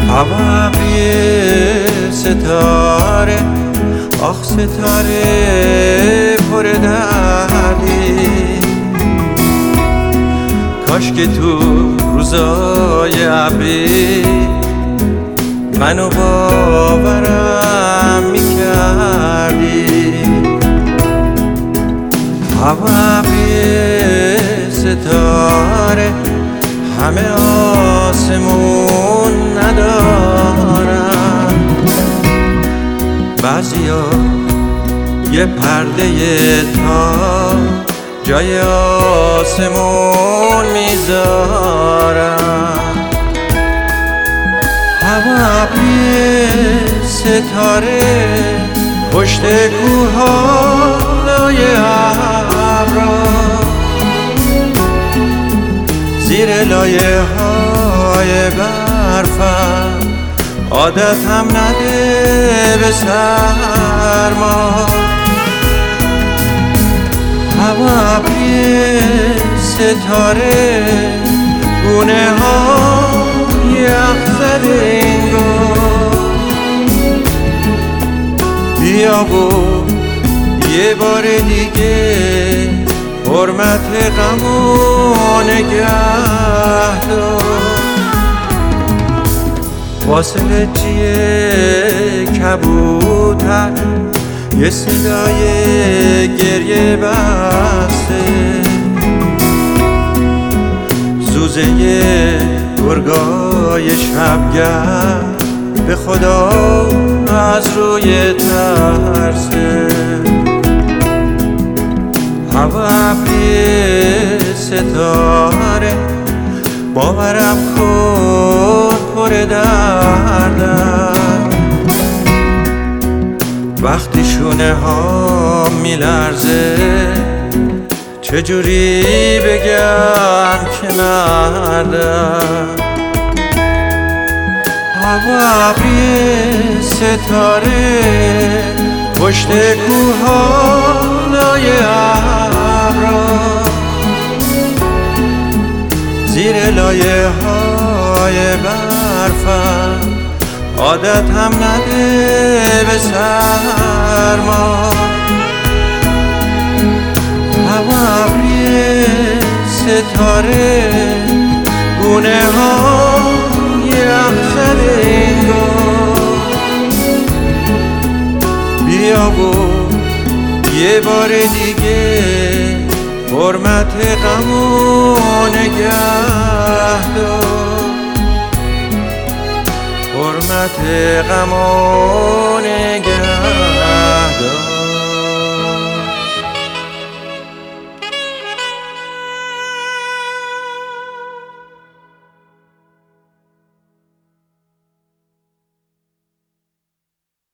هوا ابری ستاره، آخ ستاره پر دردی، کاش که تو روزای ابری منو باورم میکردی. هوا ابری ستاره، همه آسمون ندارم، بعضیا یه پرده تا جای آسمون میذارم. هوا ابری ستاره، پشت کوه‌های ابرا، زیر لایه های برفم، عادتم نده به سرما. هوا ابری ستاره، گونه ها یخ زده انگار، بیا و یه بار دیگه حرمت غمو نگه دار. فاصله چیه کبوتر، یه صدای گریه بسته، زوزه گرگای شبگرد به خدا از روی ترسه. هوا ابری ستاره، باورم کن پر دردم، وقتی شونه ها میلرزه چجوری بگم که مردم. هوا ابری ستاره، پشت کوه‌های ابرا، زیر لایه های برفم، عادتم نده به سرما. هوا ابری ستاره، گونه ها یخ زده انگار، بیا و یه بار دیگه حرمت غمو نگه دار، حرمت غمو نگه دار.